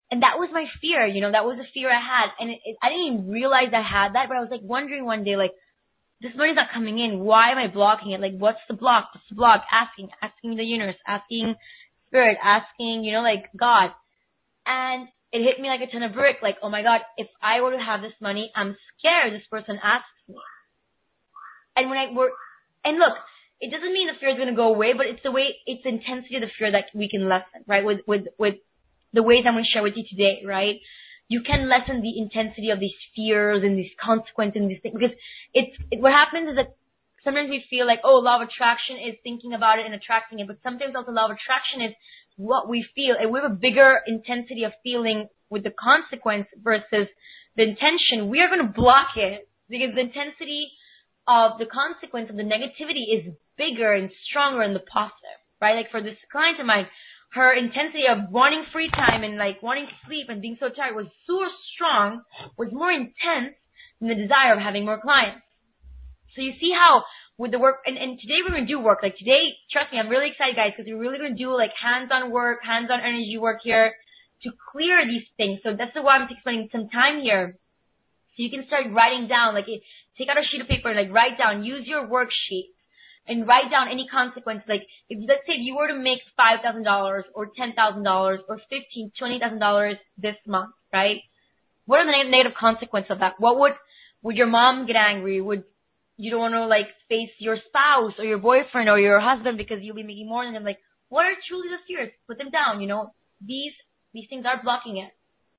And that was my fear, that was a fear I had. And I didn't even realize I had that, but I was like wondering one day, like, this money's not coming in. Why am I blocking it? Like, what's the block? What's the block? Asking the universe, asking spirit, asking, like God. And it hit me like a ton of brick. Like, oh my God, if I were to have this money, I'm scared this person asks me. And and look, it doesn't mean the fear is going to go away, but it's the intensity of the fear that we can lessen, right? With the ways I'm going to share with you today, right? You can lessen the intensity of these fears and these consequences and these things, because what happens is that sometimes we feel like, law of attraction is thinking about it and attracting it, but sometimes also law of attraction is what we feel, and we have a bigger intensity of feeling with the consequence versus the intention. We are going to block it because the intensity of the consequence of the negativity is bigger and stronger than the positive, right? Like for this client of mine, her intensity of wanting free time and like wanting to sleep and being so tired was so strong, was more intense than the desire of having more clients. So you see how with the work, and today we're going to do work. Like today, trust me, I'm really excited, guys, because we're really going to do like hands-on work, hands-on energy work here to clear these things. So that's why I'm spending some time here. So you can start writing down, take out a sheet of paper, write down, use your worksheet and write down any consequence. Like, let's say if you were to make $5,000 or $10,000 or $15,000, $20,000 this month, right? What are the negative consequences of that? Would your mom get angry? Would you don't want to face your spouse or your boyfriend or your husband because you'll be making more than them? Like, what are truly the fears? Put them down, These things are blocking it.